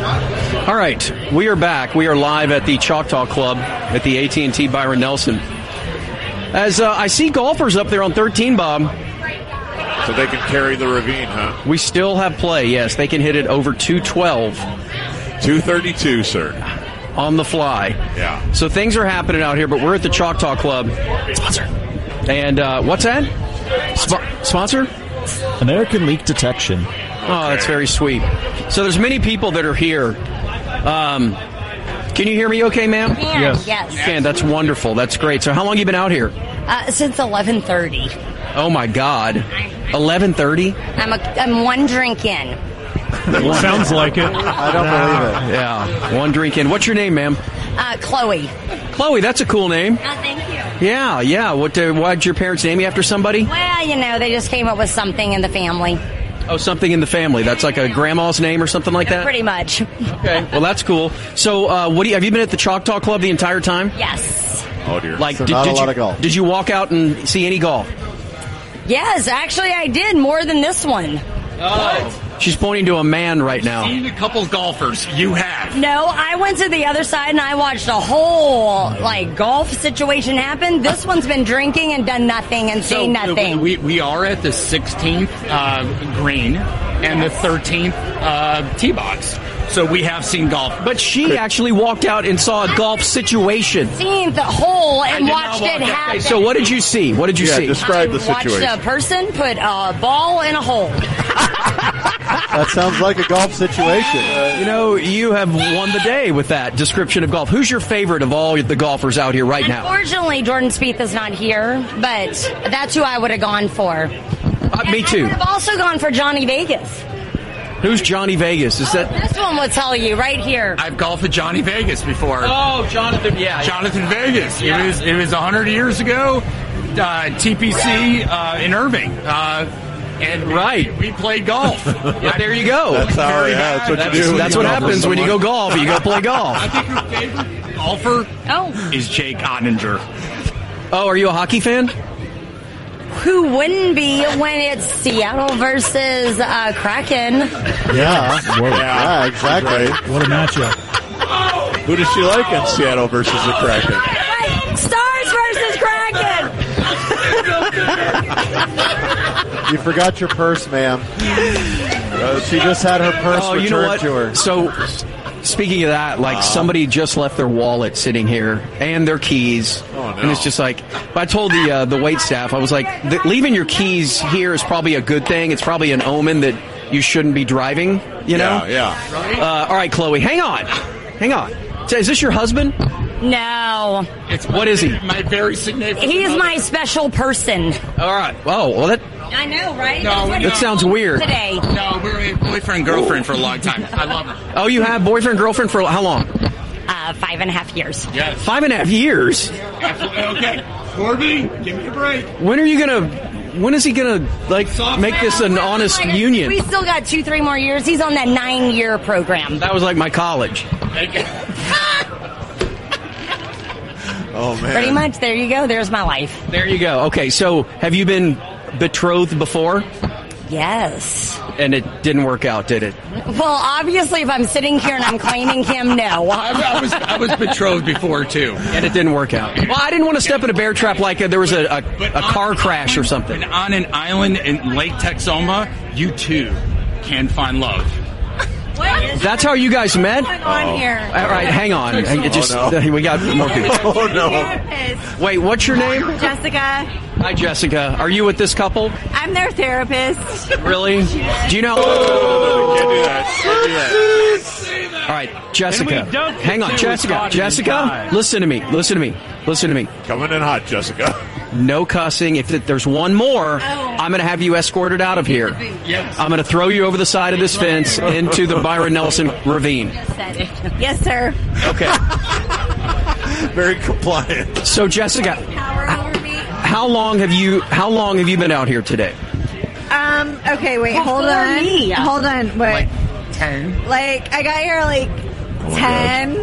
All right, we are back. We are live at the Choctaw Club at the AT&T Byron Nelson. As I see golfers up there on 13, Bob. So they can carry the ravine, huh? We still have play, yes. They can hit it over 212. 232, sir. On the fly. Yeah. So things are happening out here, but we're at the Choctaw Club. Sponsor. And what's that? Sponsor? American Leak Detection. Oh, that's very sweet. So there's many people that are here. Can you hear me okay, ma'am? Yes. You can. That's wonderful. That's great. So how long have you been out here? Since 11:30. Oh, my God. 11:30? I'm one drink in. Sounds like it. I don't believe it. Yeah, one drink in. What's your name, ma'am? Chloe. Chloe, that's a cool name. Thank you. Yeah. Why'd your parents name you after somebody? Well, they just came up with something in the family. Oh, something in the family. That's like a grandma's name or something like that? Pretty much. Okay, well, that's cool. So, have you been at the Choctaw Club the entire time? Yes. Oh, dear. So not a lot of golf. Did you walk out and see any golf? Yes, actually I did, more than this one. Oh. She's pointing to a man right now. Seen a couple golfers. You have. No, I went to the other side and I watched a whole golf situation happen. This one's been drinking and done nothing and seen nothing. We are at the 16th green and the 13th tee box. So we have seen golf. But she actually walked out and saw a golf situation. Seen the hole and watched it happen. So what did you see? What did you see? Describe the situation. Watched a person put a ball in a hole. That sounds like a golf situation. You have won the day with that description of golf. Who's your favorite of all the golfers out here right now? Unfortunately, Jordan Spieth is not here, but that's who I would have gone for. Me too. I would have also gone for Johnny Vegas. Who's Johnny Vegas? Is that this one will tell you right here. I've golfed with Johnny Vegas before. Oh, Jonathan, yeah. Jonathan Vegas. Yeah. It was 100 years ago. TPC in Irving. And we played golf. There you go. That's that's what you do. That's what happens when you go golf. You go play golf. I think your favorite golfer is Jake Ottinger. Oh, are you a hockey fan? Who wouldn't be when it's Seattle versus Kraken? Yeah, exactly. What a matchup. Who does she like in Seattle versus the Kraken? Stars versus Kraken! You forgot your purse, ma'am. She just had her purse returned to her. So, speaking of that, somebody just left their wallet sitting here and their keys. Oh, no. And it's just I told the wait staff, I was like, leaving your keys here is probably a good thing. It's probably an omen that you shouldn't be driving, Yeah. All right, Chloe, hang on. So, is this your husband? No. What is he? My very significant. He's my special person. All right. Oh, well, that... I know, right? That sounds weird. Today. No, we're boyfriend, girlfriend for a long time. I love her. Oh, you have boyfriend, girlfriend for how long? 5.5 years. Yes. 5.5 years? Okay. Corby, give me a break. When is he gonna make this an honest union? We still got 2-3 more years. He's on that 9-year program. That was like my college. Oh, man. Pretty much. There you go. There's my life. There you go. Okay, so have you been betrothed before? Yes. And it didn't work out, did it? Well, obviously, if I'm sitting here and I'm claiming him, no. I was betrothed before, too. And it didn't work out. Well, I didn't want to step in a bear trap like there was a car crash or something. And on an island in Lake Texoma, you, too, can find love. That's how you guys met? What's going on here? All right, hang on. We got more people. Oh, no. Wait, what's your name? Jessica. Hi, Jessica. Are you with this couple? I'm their therapist. Really? Do you know? Can't do that. All right, Jessica. Hang on, Jessica. Jessica, listen to me. Coming in hot, Jessica. No cussing. If there's one more, I'm going to have you escorted out of here. Yes. I'm going to throw you over the side of this fence into the Byron Nelson ravine. Yes, sir. Okay. Very compliant. So, Jessica, how long have you been out here today? Okay, wait, hold on. Wait. 10. I got here 10.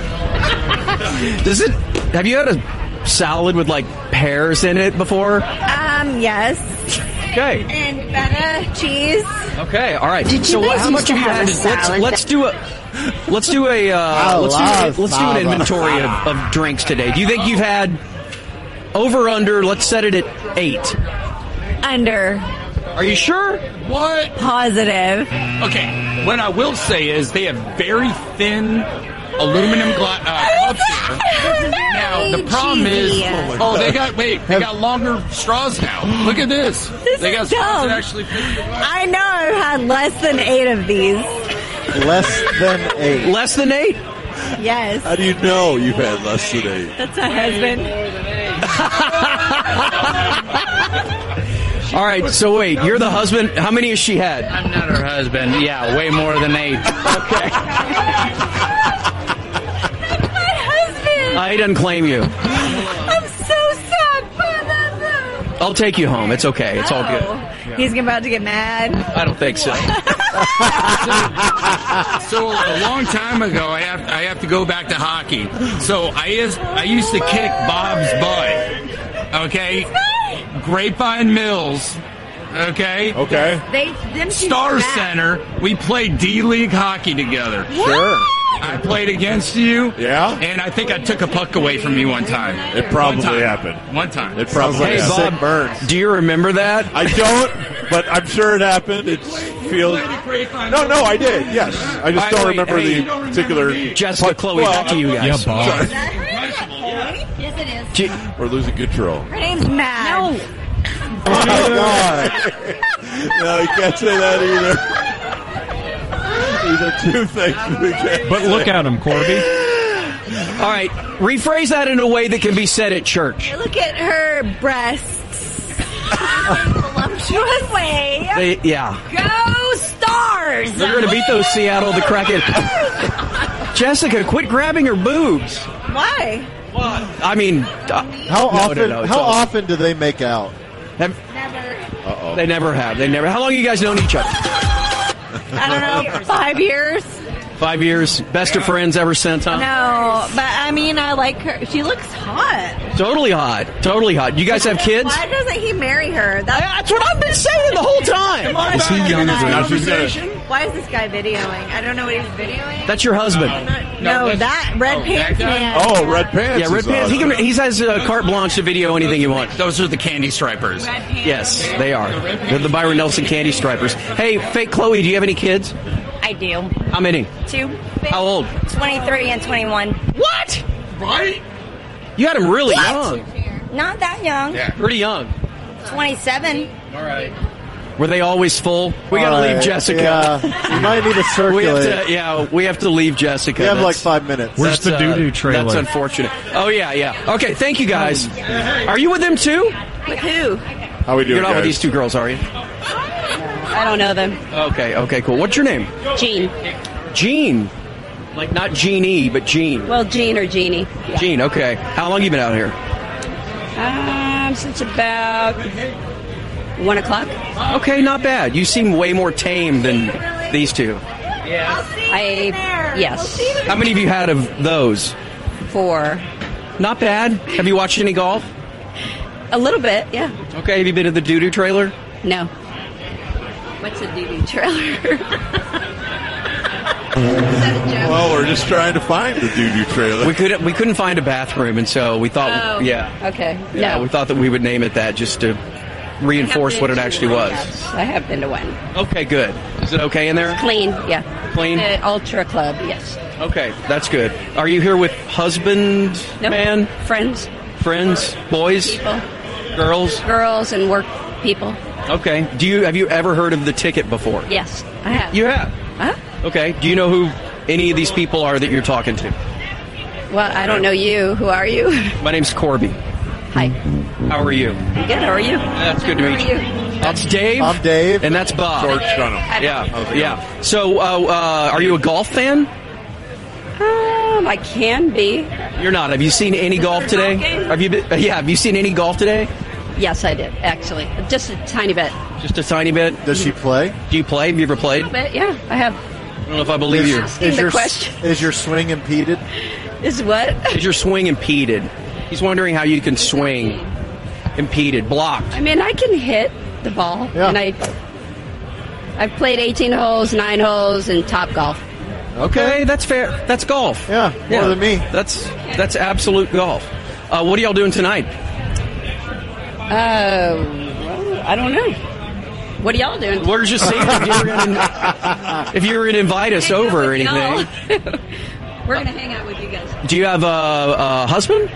Have you had a salad with pears in it before? Yes. Okay. And feta cheese. Okay, all right. Did you guys how much used to have you have had? a salad Let's do a Let's do a let's do an inventory of drinks today. Do you think you've had over under? Let's set it at 8. Under. Are you sure? What? Positive. Okay, what I will say is they have very thin aluminum cups here. Now, the problem is, they got longer straws now. Look at this. They got straws that actually fit the glass. I know I've had less than 8 of these. Less than 8. Less than 8? Yes. How do you know you've had less than 8? That's my husband. All right, so wait, you're the husband. How many has she had? I'm not her husband. Yeah, way more than 8. Okay. My husband. He doesn't claim you. I'm so sad. I'll take you home. It's okay. It's all good. He's about to get mad. I don't think so. So a long time ago, I have to go back to hockey. So I used to kick Bob's butt. Okay, Grapevine Mills. Okay. Star Center. We played D-League hockey together. Sure. I played against you. Yeah. And I think I took a puck away from you one time. It probably happened. One time. It probably Hey, happened. Bob, burns. do you remember that? I don't, but I'm sure it happened. It feels. No, I did. Yes, I just don't remember the particular. Jessica, Chloe, back to you guys. Yeah, Bob. Yes, it is. We're losing control. Her name's Mad. No. Oh, God. No, you can't say that either. These are two things we can't. But look at him, Corby. All right, rephrase that in a way that can be said at church. Look at her breasts. Voluptuous way. Yeah. Go Stars! They're going to beat those Seattle the Kraken. Jessica, quit grabbing her boobs. Why? I mean, How often do they make out? Never. They never have. How long have you guys known each other? I don't know. 5 years? 5 years. Best of friends ever since, huh? No, but I mean, I like her. She looks hot. Totally hot. You guys have kids? Why doesn't he marry her? That's what I've been saying the whole time. Is he younger than Now us? she's gonna. Why is this guy videoing? I don't know what he's videoing. That's your husband. No, that red pants man. Oh, red pants. Yeah, red is pants. awesome. He has carte blanche to video anything he wants. Those are the candy stripers. Red pants. Yes, they are. They're the Byron Nelson Candy Stripers. Hey, fake Chloe, do you have any kids? I do. How many? 2. How old? 23 and 21. What? Right? You had them really young. Not that young. Yeah. Pretty young. 27. All right. Were they always full? We got to All leave right, Jessica. Yeah, you might need to circulate. We have to leave Jessica. We have like That's- 5 minutes. Where's the doo-doo trailer? That's unfortunate. Oh, yeah. Okay, thank you guys. Are you with them too? With who? How we doing, You're not with guys? these two girls, are you? I don't know them. Okay, cool. What's your name? Jean. Jean. Like not Jeannie, but Jean. Well, Jean or Jeannie. Yeah. Jean, okay. How long you been out here? Since about 1 o'clock. Okay, not bad. You seem way more tame than these two. Yes. How many of you had of those? 4. Not bad. Have you watched any golf? A little bit, yeah. Okay, have you been to the doo-doo trailer? No. What's a doo-doo trailer? Well, we're just trying to find the doo-doo trailer. We couldn't find a bathroom, and so we thought, Okay. yeah, No. we thought that we would name it that just to reinforce what it actually was. Yes, I have been to one. Okay, good. Is it okay in there? Clean, yeah. Clean? The Ultra Club, yes. Okay, that's good. Are you here with husband, Nope. man, Friends, friends, boys, people, girls? girls, and work people. Okay. Have you ever heard of the ticket before? Yes, I have. You have. Huh? Okay. Do you know who any of these people are that you're talking to? Well, I don't know you. Who are you? My name's Corby. Hi. How are you? Good. How are you? That's good to How meet are you. That's Dave. I'm Dave. And that's Bob. George Dunham. Yeah. So, are you a golf fan? I can be. You're not. Have you seen any golf today? Have you seen any golf today? Yes, I did, actually. Just a tiny bit. Just a tiny bit. Does she play? Do you play? Have you ever played? But yeah, I have. I don't know if I believe you. The question is your swing impeded? is what? Is your swing impeded? He's wondering how you can swing impeded, blocked. I mean, I can hit the ball. Yeah. And I've played 18 holes, 9 holes, and Top Golf. Okay, that's fair. That's golf. Yeah, more than me. That's absolute golf. What are y'all doing tonight? Well, I don't know. What are y'all doing? We're just saying if you were going to invite us over or anything. We're going to hang out with you guys. Do you have a husband?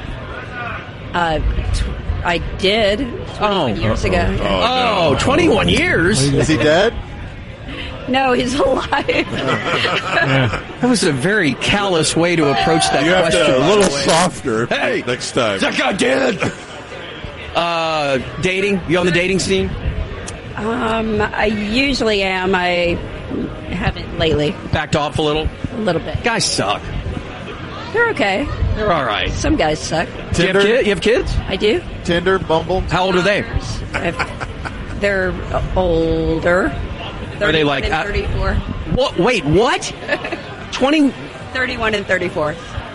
I did 21 years ago. Oh, 21 years? Is he dead? No, he's alive. That was a very callous way to approach that You have question. to a little softer Hey, next time. Is that guy dead? Dating? You on the dating scene? I usually am. I haven't lately. Backed off a little? A little bit. Guys suck. They're okay. They're all right. Some guys suck. Do you have kids? I do. Tinder, Bumble. How old are they? They're older. Are they like 34? What? Wait, what? 20? 31 and 34.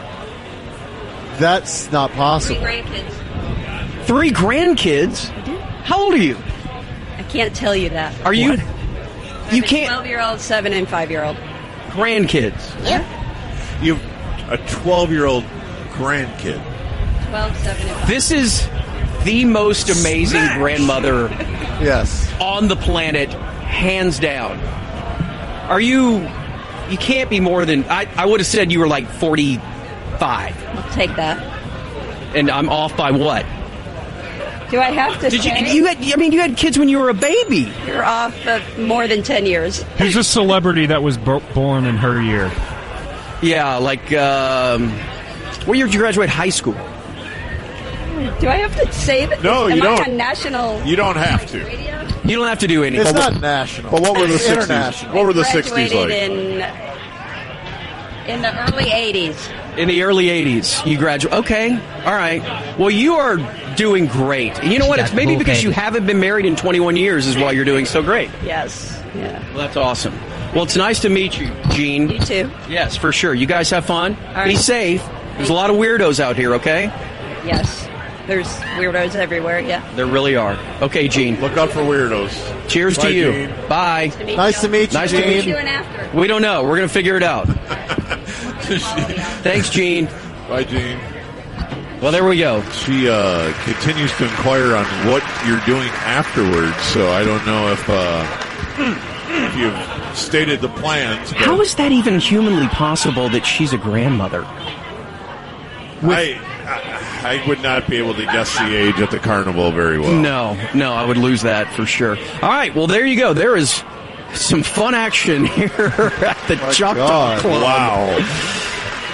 That's not possible. 3 grandkids. 3 grandkids? How old are you? I can't tell you that. Are you? You A can't. 12-year-old, 7 and 5-year-old. Grandkids. Yeah. You have a 12-year-old grandkid. 12, 7, and 5. This is the most amazing grandmother Yes. on the planet, hands down. Are you? You can't be more than. I would have said you were like 45, I'll take that. and I'm off by what? Do I have to Did you? say? You had kids when you were a baby. You're off more than 10 years. Who's a celebrity that was born in her year? Yeah, like what year did you graduate high school? Do I have to say that? No, Am you I don't. on national You don't have to. radio? You don't have to do anything. It's not national. But what were the It's 60s? international. What were the 60s Graduated like? in the early 80s. In the early 80s, you graduate. Okay, all right. Well, you are doing great. And you know what? It's maybe because you haven't been married in 21 years is why you're doing so great. Yes. Yeah. Well, that's awesome. Well, it's nice to meet you, Gene. You too. Yes, for sure. You guys have fun. right. Be safe. There's a lot of weirdos out here, okay? Yes. There's weirdos everywhere. Yeah. There really are. Okay, Gene. Look out for weirdos. Cheers Bye, to you. Gene. Bye. Nice to meet you, Nice to Gene. meet Before and after. We don't know. We're going to figure it out. Thanks, Gene. Bye, Gene. Well, there we go. She continues to inquire on what you're doing afterwards, so I don't know if you've stated the plans. But How is that even humanly possible that she's a grandmother? I would not be able to guess the age at the carnival very well. No, I would lose that for sure. All right, well, there you go. There is some fun action here at the Choctaw God. Club. Wow.